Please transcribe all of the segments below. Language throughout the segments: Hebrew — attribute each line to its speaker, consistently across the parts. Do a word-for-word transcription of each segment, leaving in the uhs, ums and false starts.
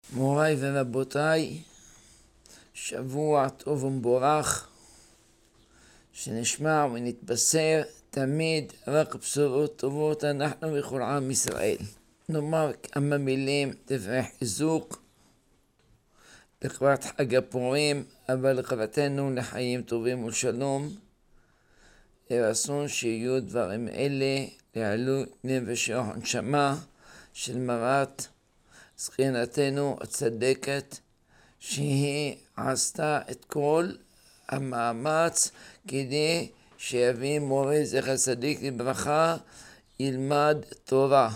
Speaker 1: מוריי ורבותיי, שבוע טוב ומבורך, שנשמע ונתבשר תמיד רק בשורות טובות אנחנו וכל עם ישראל. נאמר כמה מילים דברי חיזוק לקראת חג הפורים, אבל לקראתנו לחיים טובים ושלום. רצון שיהיו דברים אלה לעילוי נפש רוח הנשמה של מרת זקנתנו הצדקת, שהיא עשתה את כל המאמץ כדי שיביא מורה זכר צדיק לברכה ילמד תורה,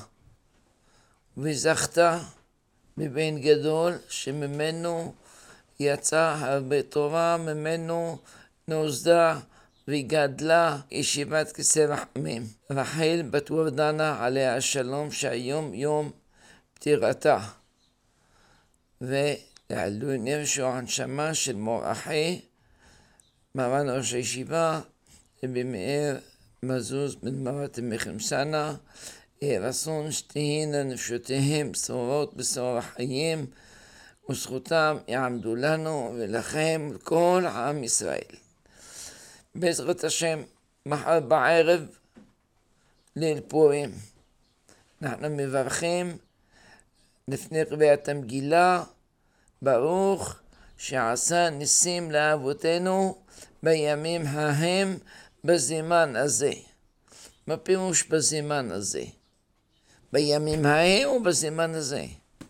Speaker 1: וזכתה מבן גדול שממנו יצא הרבה תורה, ממנו נוסדה וגדלה ישיבת כיסא רחמים רחל בת וורדנה עליה השלום, שהיום יום פטירתה, ולעילוי נפש רוח הנשמה של מור אחי מרן ראש הישיבה רבי מאיר מזוז בן מרת מחמסנה. רצון שתהיינה נפשותיהם בשורות בשור החיים, וזכותם יעמדו לנו ולכם ולכל עם ישראל. בעזרת השם, מחר בערב ליל פורים אנחנו מברכים לפני קריאת המגילה, ברוך שעשה ניסים לאבותינו בימים ההם בזמן הזה. מה פירוש בזמן הזה? בימים ההם או בזמן הזה?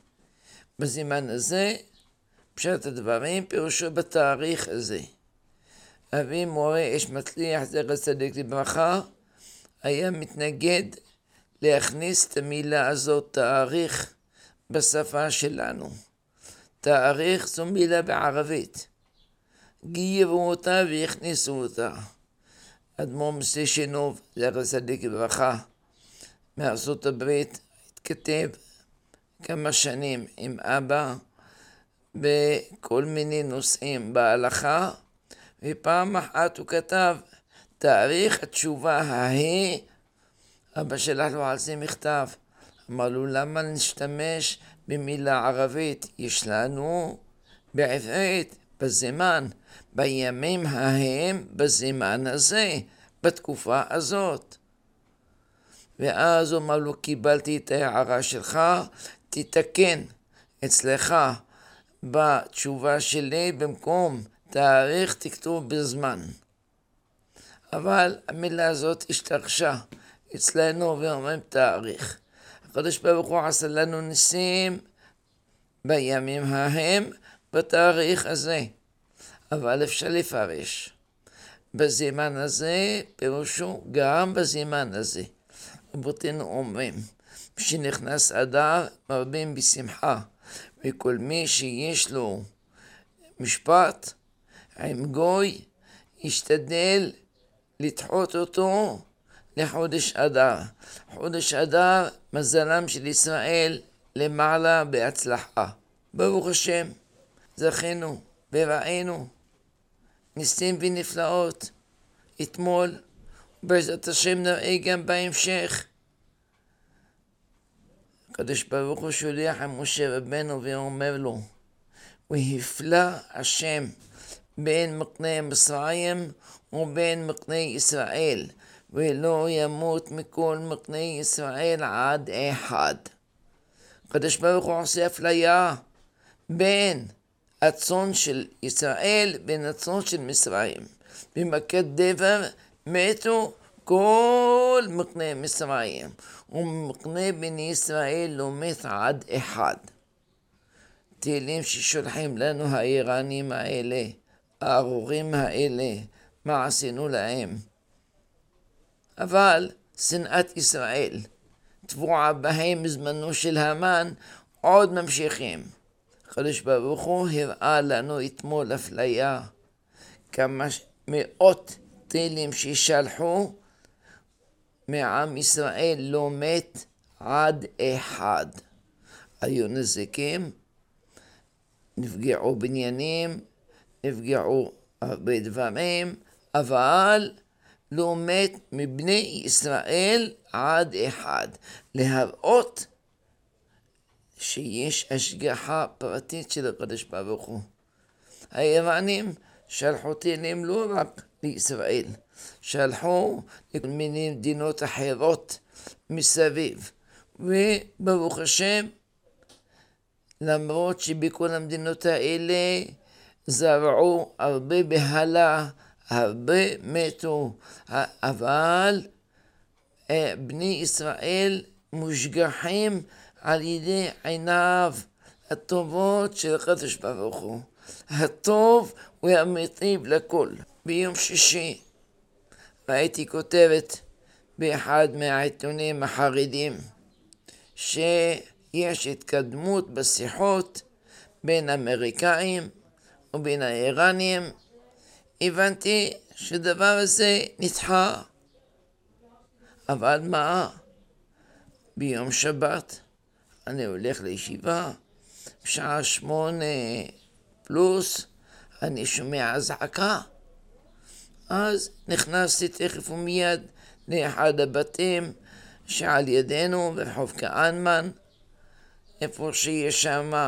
Speaker 1: בזמן הזה, פשט הדברים, פירושו בתאריך הזה. אבי מורה אש מצליח זכר צדיק לברכה היה מתנגד להכניס את המילה הזאת תאריך בשפה שלנו. תאריך זו מילה בערבית, גיירו אותה והכניסו אותה. אדמו"ר מסישינוב זכר צדיק לברכה מארצות הברית התכתב כמה שנים עם אבא בכל מיני נושאים בהלכה, ופעם אחת הוא כתב תאריך התשובה ההיא. אבא שלח לו על זה מכתב, אמר לו למה נשתמש במילה ערבית? יש לנו בעברית בזמן, בימים ההם בזמן הזה, בתקופה הזאת. ואז הוא אמר לו קיבלתי את ההערה שלך, תתקן אצלך בתשובה שלי במקום תאריך תכתוב בזמן. אבל המילה הזאת השתרשה אצלנו ואומרים תאריך. הקדוש ברוך הוא עשה לנו ניסים בימים ההם בתאריך הזה, אבל אפשר לפרש בזמן הזה פירושו גם בזמן הזה. רבותינו אומרים כשנכנס אדר מרבים בשמחה, וכל מי שיש לו משפט עם גוי ישתדל לדחות אותו לחודש אדר. חודש אדר מזלם של ישראל למעלה בהצלחה. ברוך השם זכינו וראינו ניסים ונפלאות אתמול, בעזרת השם נראה גם בהמשך. הקדוש ברוך הוא שולח עם משה רבנו ואומר לו, והפלא השם בין מקנה מצרים ובין מקנה ישראל, ולא ימות מכל מקנה ישראל עד אחד. הקדוש ברוך הוא עושה אפליה בין הצאן של ישראל בין הצאן של מצרים. במכת דבר מתו כל מקנה מצרים, ומקנה בני ישראל לא מת עד אחד. תהילים ששולחים לנו האיראנים האלה, הארורים האלה, מה עשינו להם? אבל שנאת ישראל תבועה בהם מזמנו של המן, עוד ממשיכים. הקדוש ברוך הוא הראה לנו אתמול אפליה, כמה מאות תהילים שישלחו מעם ישראל לא מת עד אחד. היו נזקים, נפגעו בניינים, נפגעו הרבה דברים, אבל לא מת מבני ישראל עד אחד. להראות שיש השגחה פרטית של הקדוש ברוך הוא. האיראנים שלחו טילים לא רק לישראל, שלחו לכל מיני מדינות אחרות מסביב, וברוך השם, למרות שבכל המדינות האלה זרעו הרבה בהלה, הרבה מתו, אבל בני ישראל מושגחים על ידי עיניו הטובות של הקדוש ברוך הוא. הטוב הוא המיטיב לכל. ביום שישי ראיתי כותרת באחד מהעיתונים החרדים שיש התקדמות בשיחות בין האמריקאים ובין האיראנים. הבנתי שדבר הזה נדחה. אבל מה? ביום שבת אני הולך לישיבה, בשעה שמונה פלוס, אני שומע אזעקה. אז נכנסתי תכף ומיד לאחד הבתים שעל ידינו ברחוב כהנמן, איפה שיש שם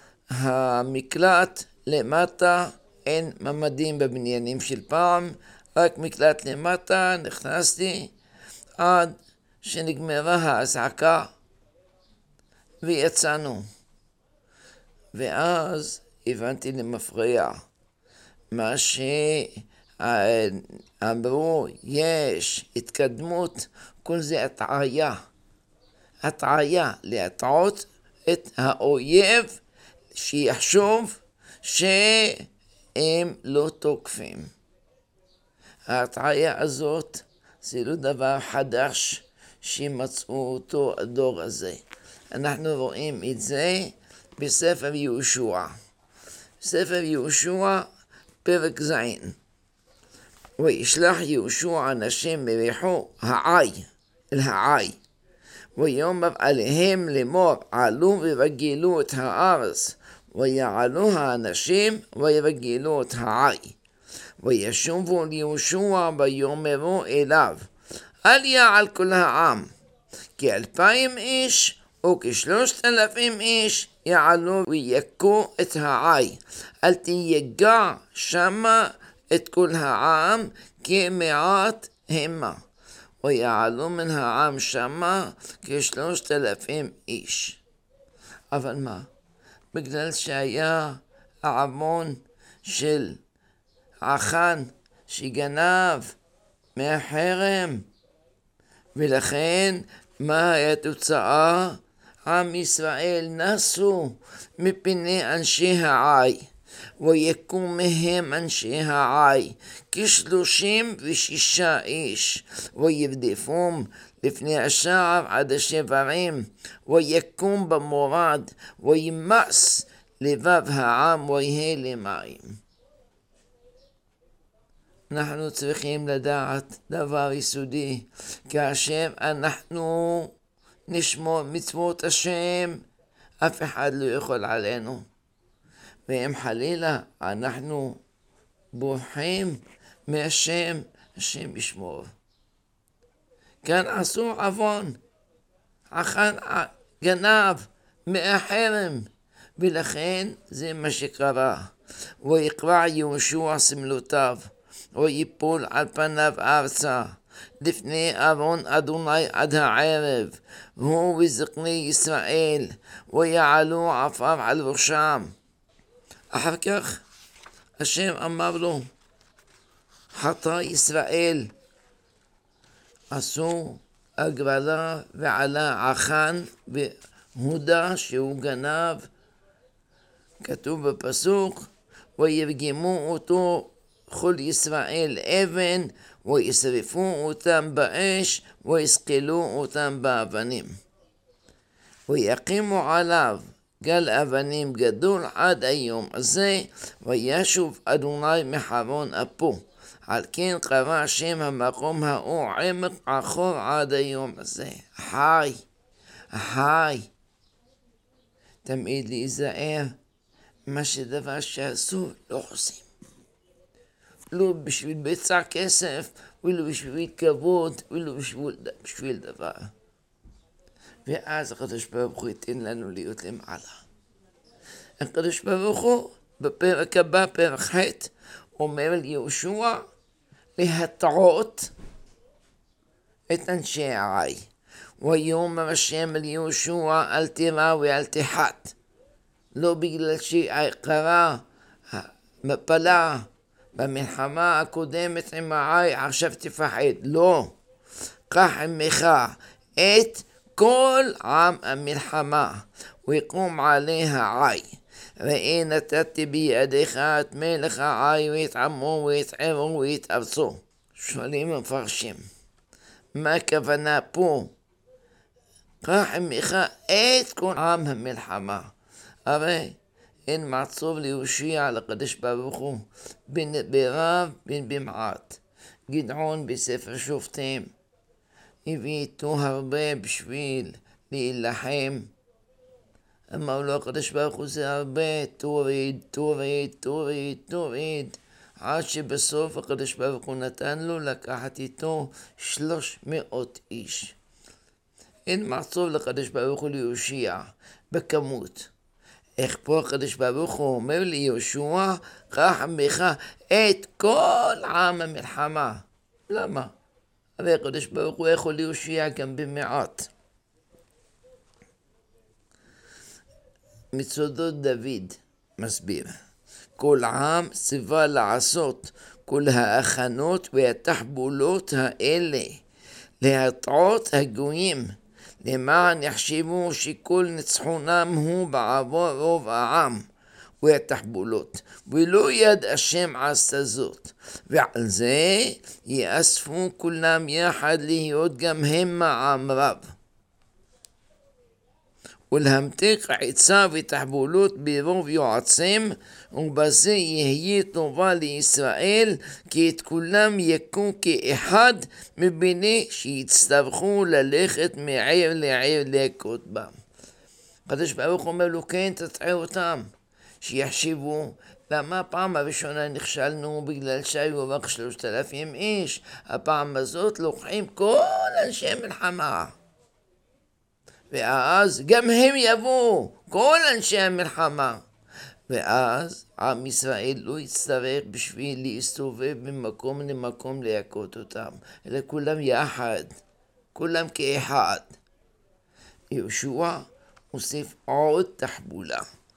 Speaker 1: המקלט למטה, אין ממדים בבניינים של פעם, רק מקלט למטה. נכנסתי עד שנגמרה האזעקה ויצאנו. ואז הבנתי למפריע מה שאמרו, יש התקדמות, כל זה הטעיה. הטעיה, להטעות את האויב שיחשוב שהם לא תוקפים. ההטעיה הזאת זה לא דבר חדש שמצאו אותו הדור הזה. אנחנו רואים את זה בספר יהושע. ספר יהושע פרק ז'. וישלח יהושע אנשים מריחו העי, אל העי. ויאמר עליהם לאמור, עלו וירגלו את הארץ. ויעלו האנשים וירגלו את העי. וישובו ליהושע ויאמרו אליו, אל יעל כל העם, כי אלפיים איש או כשלושת אלפים איש יעלו ויכו את העי. אל תיגע שמה את כל העם, כי מעט המה. ויעלו מן העם שמה כשלושת אלפים איש. אבל מה? בגלל שהיה העמון של אחן שגנב מהחרם, ולכן מה היה תוצאה? עם ישראל נסו מפני אנשי העי, ויקו מהם אנשי העי כשלושים ושישה איש, וירדפום לפני השער עד השברים, ויקום במורד, וימס לבב העם ויהיה למים. אנחנו צריכים לדעת דבר יסודי, כאשר אנחנו נשמור מצוות השם, אף אחד לא יכול עלינו. ואם חלילה אנחנו בורחים מהשם, השם ישמור. כאן עשו עוון, אחן גנב מהחרם, ולכן זה מה שקרה. ויקרע יהושע סמלותיו, ויפול על פניו ארצה, לפני ארון אדוני עד הערב, הוא וזקני ישראל, ויעלו עפר על ראשם. אחר כך השם אמר לו, חטא ישראל, עשו הגרלה ועלה אחן והודה שהוא גנב. כתוב בפסוק, וירגמו אותו כל ישראל אבן, וישרפו אותם באש, ויסקלו אותם באבנים. ויקימו עליו גל אבנים גדול עד היום הזה, וישוב אדוני מחרון אפו. על כן קרא שם המקום ההוא עמק עכור עד היום הזה. חי, חי. תמיד להיזהר, מה שדבר שעשו לא עושים. לא בשביל בצע כסף, ולא בשביל כבוד, ולא בשביל, בשביל דבר. ואז הקדוש ברוך הוא ייתן לנו להיות למעלה. הקדוש ברוך הוא בפרק הבא, פרק ח', אומר ליהושע להטעות את אנשי העי. ויאמר השם אל יהושע אל תירא ואל תחת. לא בגלל שקרה מפלה במלחמה הקודמת עם העי, עכשיו תפחד. לא. קח עמך את כל עם המלחמה ויקום עליה עי. ראה נתתי בידיך את מלך העי ואת עמו ואת ערו ואת ארצו. שואלים המפרשים, מה הכוונה פה? קח עמך את כל עם המלחמה. הרי אין מעצוב ליהושע לקדוש ברוך הוא, בין ברב בין במעט. גדעון בספר שופטים הביא איתו הרבה בשביל להילחם. אמר לו הקדוש ברוך הוא זה הרבה, תוריד, תוריד, תוריד, תוריד, עד שבסוף הקדוש ברוך הוא נתן לו לקחת איתו שלוש מאות איש. אין מעצוב לקדוש ברוך הוא ליהושע בכמות. איך פה הקדוש ברוך הוא אומר ליהושע, קח עמך את כל עם המלחמה. למה? הרי הקדוש ברוך הוא יכול ליהושע גם במעט. מצודות דוד מסביר, כל עם ציווה לעשות כל ההכנות והתחבולות האלה להטעות הגויים, למען יחשבו שכל ניצחונם הוא בעבור רוב העם והתחבולות, ולא יד השם עשתה זאת, ועל זה יאספו כולם יחד להיות גם הם מעם רב, ולהמתיק עצה ותחבולות ברוב יועצים, ובזה יהיה טובה לישראל, כי את כולם יכו כאחד, מביני שיצטרכו ללכת מעיר לעיר להכות בם. הקדוש ברוך הוא אומר לו, כן, תטעה אותם, שיחשבו, למה הפעם הראשונה נכשלנו בגלל שהיו רק שלושת אלפים איש, הפעם הזאת לוקחים כל אנשי מלחמה. ואז גם הם יבואו, כל אנשי המלחמה. ואז עם ישראל לא יצטרך בשביל להסתובב ממקום למקום להכות אותם, אלא כולם יחד, כולם כאחד. יהושע הוסיף עוד תחבולה.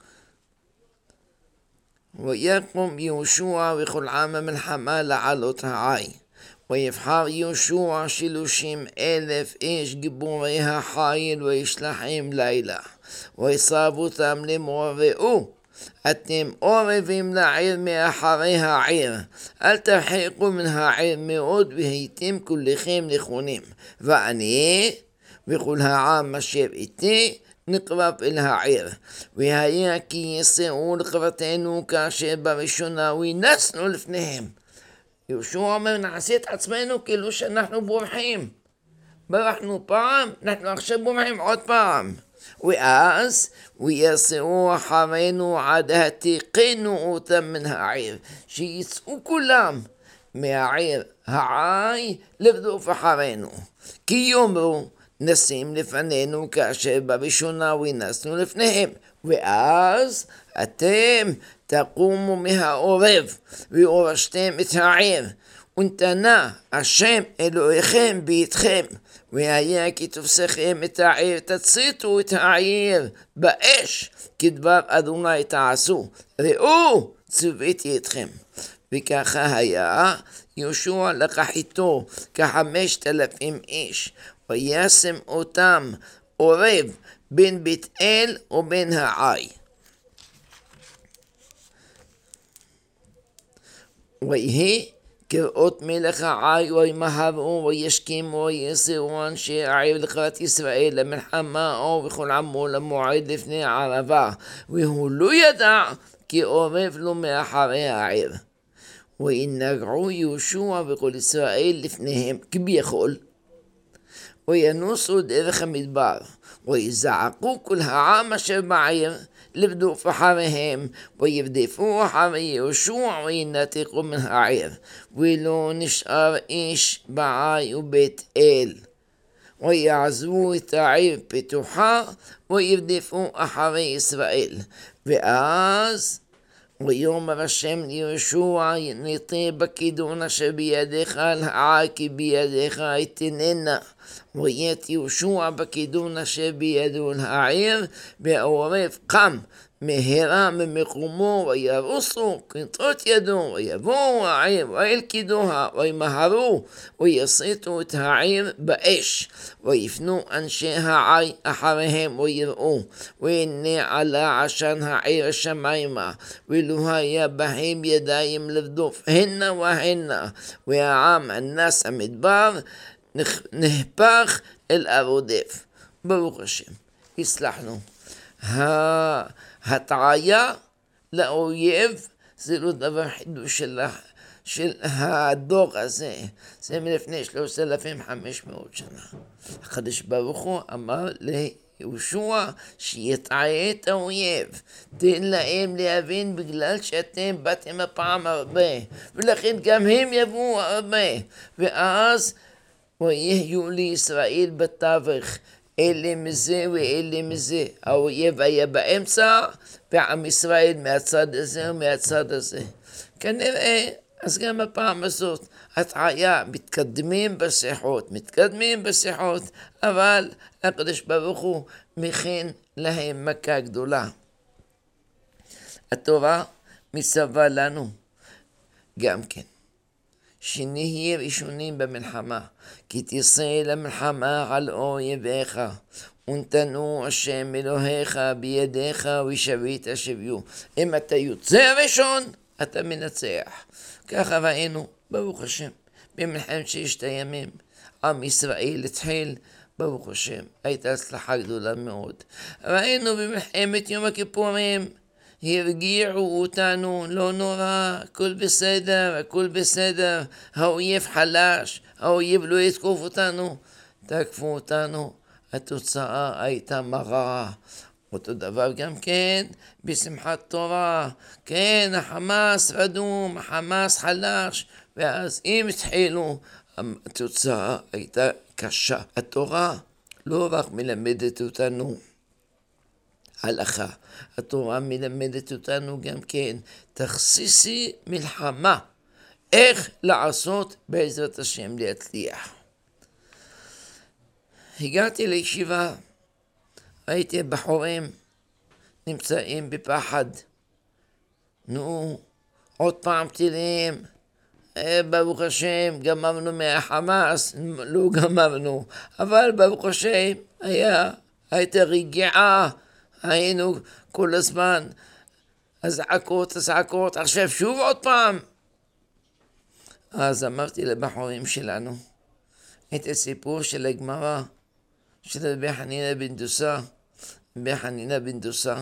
Speaker 1: ויקום יהושע וכל עם המלחמה לעלות העי. ויבחר יהושע שלושים אלף איש גיבורי החיל וישלחם לילה. ויסב אותם לאמור, ראו, אתם עורבים לעיר מאחרי העיר, אל תרחיקו מן העיר מאוד, והייתם כולכם נכונים. ואני וכל העם אשר איתי נקרב אל העיר, והיה כי יסעו לקראתנו כאשר בראשונה וינסנו לפניהם. יהושע אומר, נעשה את עצמנו כאילו שאנחנו בורחים. ברחנו פעם, אנחנו עכשיו בורחים עוד פעם. ואז ויסעו אחרינו עד התיקינו אותם מן העיר, שיצאו כולם מהעיר העי לרדוף אחרינו. כי יאמרו, נשים לפנינו כאשר בראשונה ונסנו לפניהם. ואז אתם תקומו מהעורב והורשתם את העיר, ונתנה השם אלוהיכם בידכם, והיה כי תפסכם את העיר, תציתו את העיר באש, כדבר אדוני תעשו, ראו ציוויתי אתכם. וככה היה. יהושע לקח איתו כחמשת אלפים איש, וישם אותם עורב בין בית אל ובין העי. ויהי כראות מלך העי וימהרו וישכימו ויסעו אנשי העיר לקראת ישראל למלחמה וכל עמו למועד לפני הערבה, והוא לא ידע כי עורב לו מאחרי העיר. וינגעו יהושע וכל ישראל לפניהם כביכול, וינוסו דרך המדבר, ויזעקו כל העם אשר בעיר לרדוף אחריהם, וירדפו אחרי יהושע וינתקו מן העיר, ולא נשאר איש בעי ובית אל. ויעזבו את העיר פיתוחה וירדפו אחרי ישראל. ואז ויאמר השם ליהושע, ניטה בכידון אשר בידיך על הער כי בידיך אתננה. ויית יהושע בכידון אשר בידו על העיר, והעורב קם מהרה ממקומו וירוסו כנטות ידו ויבואו העיר ואל כידוה וימהרו ויסיתו את העיר באש ויפנו אנשי העיר אחריהם ויראו והנה עלה עשן העיר השמיימה ולא היה בהם ידיים לרדוף הנה והנה והעם הנס המדבר נהפך אל הרודף. ברוך השם, הסלחנו. ההטעיה לאויב זה לא דבר חידוש של, של הדור הזה, זה מלפני שלושת אלפים וחמש מאות שנה. הקדוש ברוך הוא אמר ליהושע שיטעה את האויב, תן להם להבין בגלל שאתם באתם הפעם הרבה, ולכן גם הם יבואו הרבה, ואז ויהיו לישראל בתווך אלה מזה ואלה מזה. האויב היה באמצע ועם ישראל מהצד הזה ומהצד הזה. כנראה, אז גם הפעם הזאת, הטעיה, מתקדמים בשיחות, מתקדמים בשיחות, אבל הקדוש ברוך הוא מכין להם מכה גדולה. התורה מצווה לנו גם כן, שנהיה ראשונים במלחמה, כי תישא למלחמה על אויביך, ונתנו השם אלוהיך בידיך ושבית שביו. אם אתה יוצא ראשון, אתה מנצח. ככה ראינו, ברוך השם, במלחמת ששת הימים, עם ישראל התחיל, ברוך השם, הייתה הצלחה גדולה מאוד. ראינו במלחמת יום הכיפורים, הרגיעו אותנו, לא נורא, הכל בסדר, הכל בסדר, האויב חלש, האויב לא יתקוף אותנו, תקפו אותנו, התוצאה הייתה מרה. אותו דבר גם כן בשמחת תורה, כן, החמאס רדום, החמאס חלש, ואז אם התחילו, התוצאה הייתה קשה. התורה לא רק מלמדת אותנו הלכה, התורה מלמדת אותנו גם כן תכסיסי מלחמה, איך לעשות בעזרת השם להצליח. הגעתי לישיבה, הייתי בחורים נמצאים בפחד, נו עוד פעם טילים, ברוך השם גמרנו מהחמאס, לא גמרנו, אבל ברוך השם היה, הייתה רגיעה, היינו כל הזמן הזעקות, הזעקות, עכשיו שוב עוד פעם. אז אמרתי לבחורים שלנו את הסיפור של הגמרא של רבי חנינא בן דוסא. רבי חנינא בן דוסא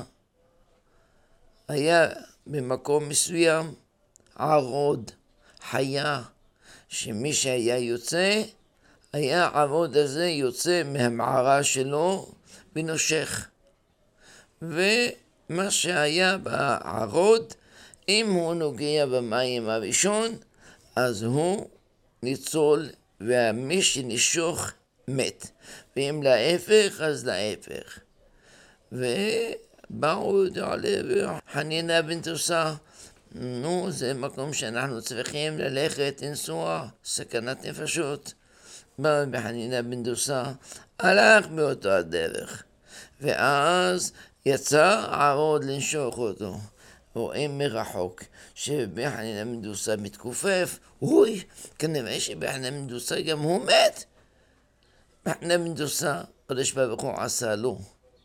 Speaker 1: היה במקום מסוים ערוד, חיה, שמי שהיה יוצא, היה הערוד הזה יוצא מהמערה שלו ונושך. ומה שהיה בערוד, אם הוא נוגע במים הראשון, אז הוא ניצול, ומי שנשוך מת. ואם להפך, אז להפך. ובאו חנינא בן דוסא, נו, זה מקום שאנחנו צריכים ללכת, לנסוע, סכנת נפשות. בא בחנינא בן דוסא, הלך באותו הדרך. ואז יצא ערוד לנשוך אותו. רואים מרחוק שרבי חנינא בן דוסא מתכופף, אוי, כנראה שרבי חנינא בן דוסא גם הוא מת. רבי חנינא בן דוסא, הקדוש ברוך הוא עשה לו,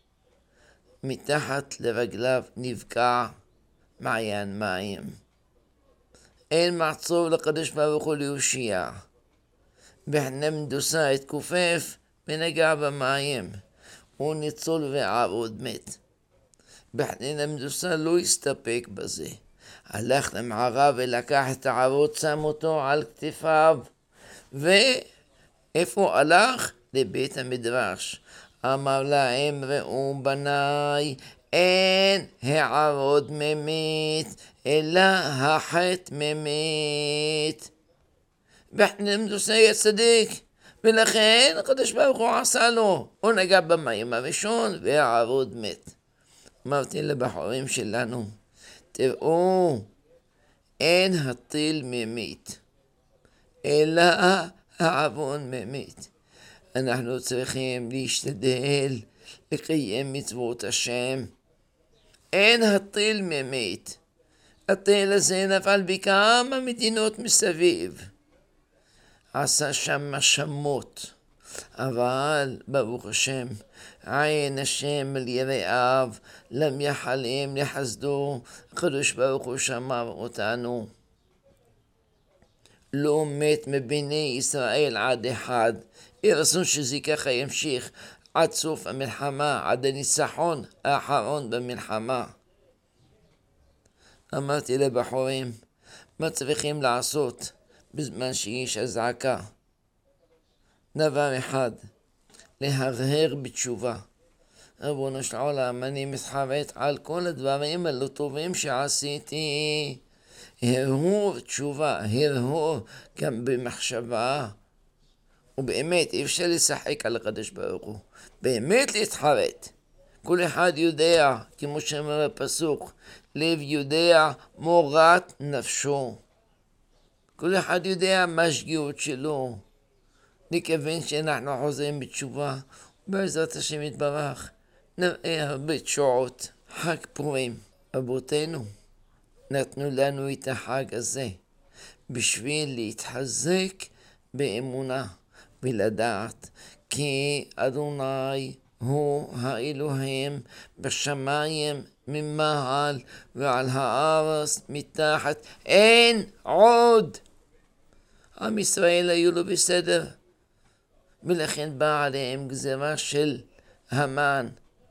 Speaker 1: מתחת לרגליו נבקע מעיין מים. אין מעצור לקדוש ברוך הוא להושיע. רבי חנינא בן דוסא התכופף ונגע במים. הוא ניצול וערוד מת. רבי חנינא בן דוסא לא הסתפק בזה. הלך למערה ולקח את הערוד, שם אותו על כתפיו. ואיפה הלך? לבית המדרש. אמר להם, ראו בניי, אין הערוד ממית, אלא החטא ממית. רבי חנינא בן דוסא היה צדיק. ולכן הקדוש ברוך הוא עשה לו, הוא נגע במים הראשון והעבוד מת. אמרתי לבחורים שלנו, תראו, אין הטיל ממית, אלא העוון ממית. אנחנו צריכים להשתדל לקיים מצוות השם. אין הטיל ממית. הטיל הזה נפל בכמה מדינות מסביב. עשה שם משמות. אבל ברוך השם, עין השם אל יראיו, לם יחלם לחסדו, הקדוש ברוך הוא שמר אותנו. לא מת מבני ישראל עד אחד. יהי רצון שזה ככה ימשיך עד סוף המלחמה, עד הניצחון האחרון במלחמה. אמרתי לבחורים, מה צריכים לעשות בזמן שיש אזעקה? דבר אחד, להרהר בתשובה. ריבונו של עולם, אני מתחרט על כל הדברים הלא טובים שעשיתי. הרהור תשובה, הרהור גם במחשבה. ובאמת אי אפשר לשחק על הקדוש ברוך הוא. באמת להתחרט. כל אחד יודע, כמו שאומר הפסוק, לב יודע מורת נפשו. כל אחד יודע מה השגיאות שלו. מכיוון שאנחנו חוזרים בתשובה, בעזרת השם יתברך, נראה הרבה תשועות. חג פורים. אבותינו נתנו לנו את החג הזה בשביל להתחזק באמונה ולדעת כי אדוני הוא האלוהים בשמיים ממעל ועל הארץ מתחת, אין עוד. עם ישראל היו לו בסדר, ולכן באה עליהם גזרה של המן.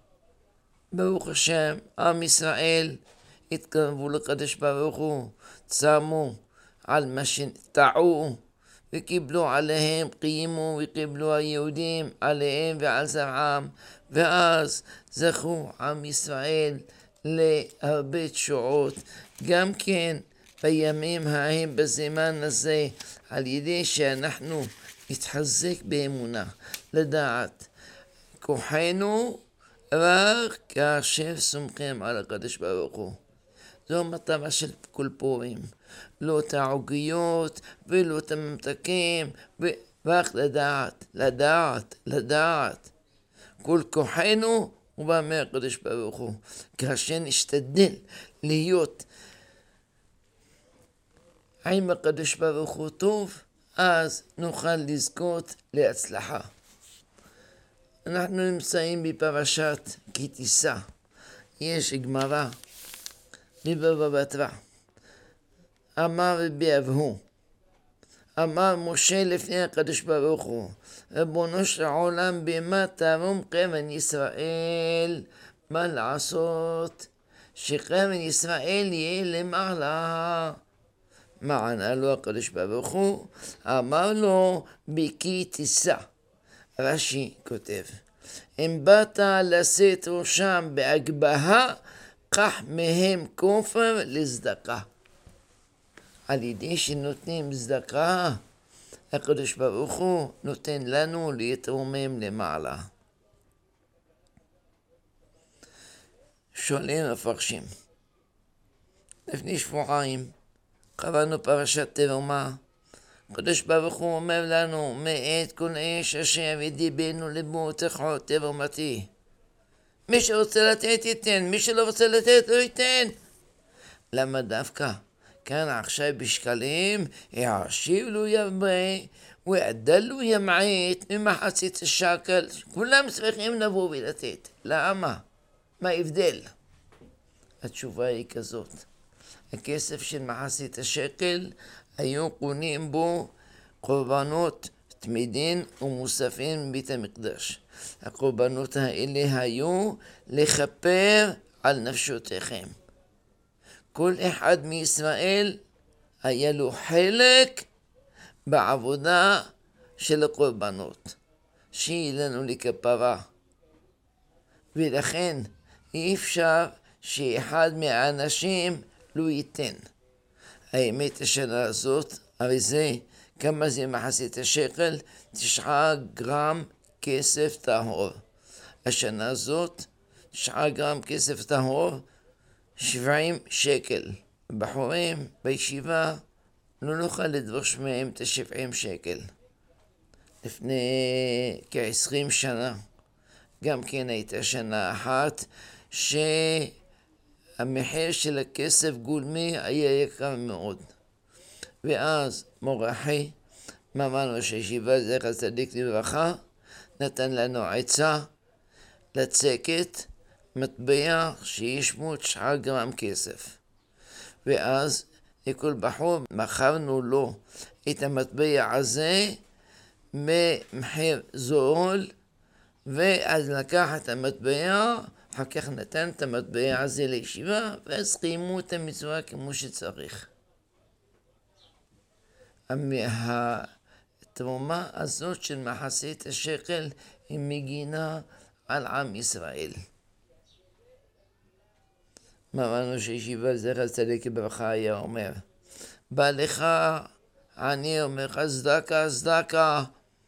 Speaker 1: ברוך השם, עם ישראל התקרבו לקדוש ברוך הוא, צמו על מה שטעו, וקיבלו עליהם, קיימו וקיבלו היהודים עליהם ועל זרעם, ואז זכו עם ישראל להרבה תשועות, גם כן בימים ההם בזמן הזה, על ידי שאנחנו נתחזק באמונה, לדעת כוחנו רק כאשר סומכים על הקדוש ברוך הוא. זו המטרה של כל פורים, לא את העוגיות ולא את הממתקים, רק לדעת, לדעת, לדעת. כל כוחנו הוא בא מהקדוש ברוך הוא. כאשר נשתדל להיות עם הקדוש ברוך הוא טוב, אז נוכל לזכות להצלחה. אנחנו נמצאים בפרשת כי תישא. יש גמרא בבבא בתרא. אמר רבי אבהו, אמר משה לפני הקדוש ברוך הוא, ריבונו של עולם, במה תרום קרן ישראל? מה לעשות שקרן ישראל יהיה למעלה? מה ענה לו הקדוש ברוך הוא? אמר לו, בכי תישא. רש"י כותב, אם באת לשאת ראשם בהגבהה, קח מהם כופר לצדקה. על ידי שנותנים צדקה, הקדוש ברוך הוא נותן לנו להתרומם למעלה. שואלים המפרשים, לפני שבועיים קראנו פרשת תרומה. הקדוש ברוך הוא אומר לנו, מאת כל איש אשר ידיבנו לבו תכרות תרומתי. מי שרוצה לתת ייתן, מי שלא רוצה לתת לא ייתן. למה דווקא? כאן עכשיו בשקלים, יעשיר לו ירבה, ויעדל לו ימעט ממחצית השקל. כולם צריכים לבוא ולתת. למה? מה ההבדל? התשובה היא כזאת. הכסף של מחצית השקל, היו קונים בו קורבנות תמידין ומוספים מבית המקדש. הקורבנות האלה היו לכפר על נפשותיכם. כל אחד מישראל היה לו חלק בעבודה של הקורבנות, שיהיה לנו לכפרה. ולכן אי אפשר שאחד מהאנשים לא ייתן. האמת השנה הזאת, הרי זה כמה זה מחצית השקל? תשעה גרם כסף טהור. השנה הזאת, תשעה גרם כסף טהור, שבעים שקל. בחורים בישיבה לא נוכל לדרוש מהם את ה-שבעים שקל. לפני כ-עשרים שנה, גם כן הייתה שנה אחת, שהמחיר של הכסף גולמי היה יקר מאוד. ואז מורחי, מרן ראש הישיבה זכר צדיק לברכה, נתן לנו עצה לצקת מטבע שישמו תשעה גרם כסף. ואז לכל בחור מכרנו לו את המטבע הזה במחיר זול, ואז לקח את המטבע, אחר כך נתן את המטבע הזה לישיבה, ואז קיימו את המצווה כמו שצריך. התרומה הזאת של מחצית השקל היא מגינה על עם ישראל. מרן ראש הישיבה זכר צדיק לברכה היה אומר, בא לך אני אומר לך צדקה צדקה,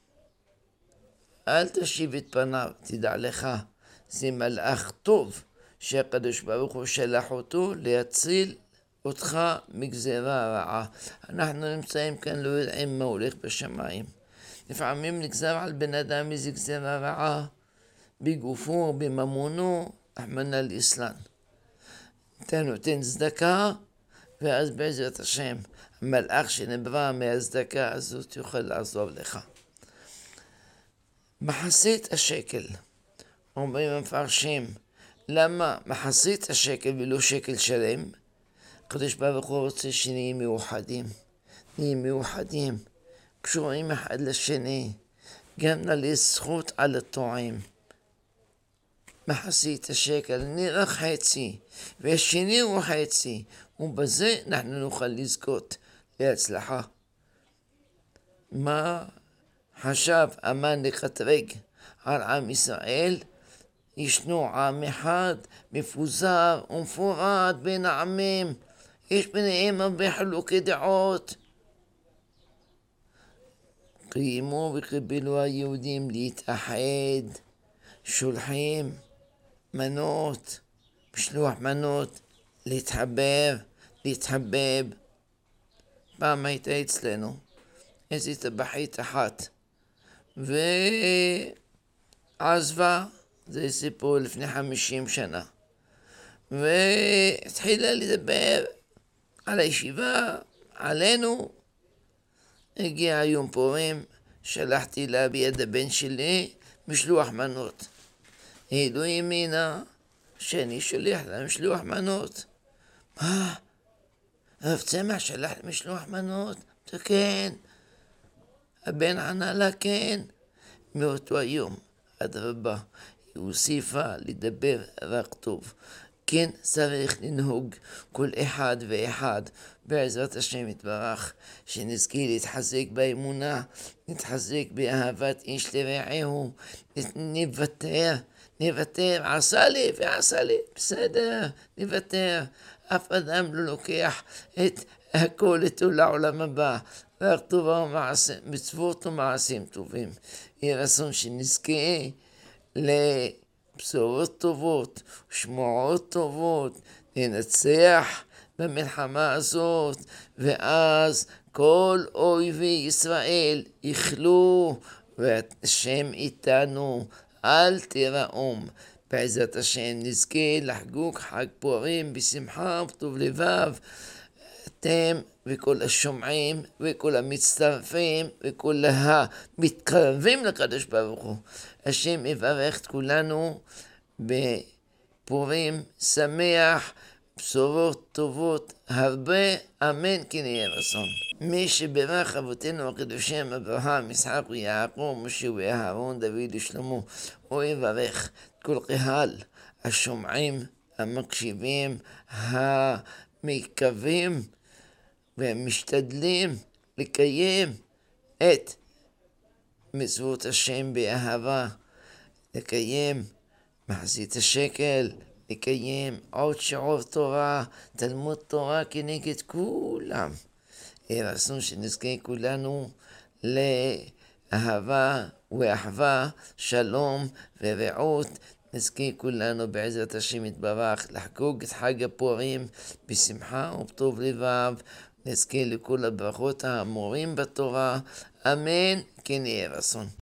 Speaker 1: אל תשיב את פניו, תדע לך, זה מלאך טוב שהקדוש ברוך הוא שלח אותו להציל אותך מגזרה רעה. אנחנו נמצאים כאן לא יודעים מה הולך בשמיים. לפעמים נגזר על בן אדם איזו גזרה רעה בגופו, בממונו, רחמנא ליצלן. אתה נותן צדקה, ואז בעזרת השם המלאך שנברא מהצדקה הזאת יוכל לעזור לך. מחצית השקל, אומרים המפרשים, למה מחצית השקל ולא שקל שלם? הקדוש ברוך הוא רוצה שנהיה מאוחדים, נהיה מאוחדים, קשורים אחד לשני, גם נעלה זכות על הטועים. מחצית השקל נראה חצי, והשני הוא חצי, ובזה אנחנו נוכל לזכות להצלחה. מה חשב המן לקטרג על עם ישראל? ישנו עם אחד מפוזר ומפורד בין העמים, יש ביניהם הרבה חילוקי דעות. קיימו וקיבלו היהודים להתאחד, שולחים מנות, משלוח מנות, להתחבר, להתחבב. פעם הייתה אצלנו איזו טבחית אחת, ועזבה, זה סיפור לפני חמישים שנה, והתחילה לדבר על הישיבה, עלינו. הגיע יום פורים, שלחתי לה ביד הבן שלי משלוח מנות. היא לא האמינה שאני שולח לה משלוח מנות. מה? הרב צמח שלח לה משלוח מנות? כן. הבן ענה לה כן. מאותו היום עד רבה היא הוסיפה לדבר רק טוב. כן צריך לנהוג כל אחד ואחד בעזרת השם יתברך, שנזכה להתחזק באמונה, נתחזק באהבת איש לרעהו, נוותר, נוותר, עשה לי ועשה לי, בסדר, נוותר. אף אדם לא לוקח את הכל איתו לעולם הבא, רק טובה ומעשים, מצוות ומעשים טובים. יהיה רצון שנזכה לבשורות טובות, שמועות טובות, ננצח במלחמה הזאת, ואז כל אויבי ישראל יכלו, והשם איתנו, אל תיראום. בעזרת השם נזכה לחגוג חג פורים בשמחה וטוב לבב. אתם וכל השומעים וכל המצטרפים וכל המתקרבים לקדוש ברוך הוא, השם יברך את כולנו בפורים שמח, בשורות טובות הרבה, אמן כן יהיה רצון. מי שברך אבותינו הקדושים אברהם, יצחק ויעקב, משה ואהרון, דוד ושלמה, הוא יברך את כל קהל השומעים, המקשיבים, המקווים ומשתדלים לקיים את מצוות השם באהבה, לקיים מחצית השקל, לקיים עוד שעות תורה, תלמוד תורה כנגד כולם. יהי רצון שנזכה כולנו לאהבה ואחווה, שלום ורעות. נזכה כולנו בעזרת השם יתברך לחגוג את חג הפורים בשמחה ובטוב לבב. נזכה לכל הברכות האמורים בתורה. אמן כן יהי רצון.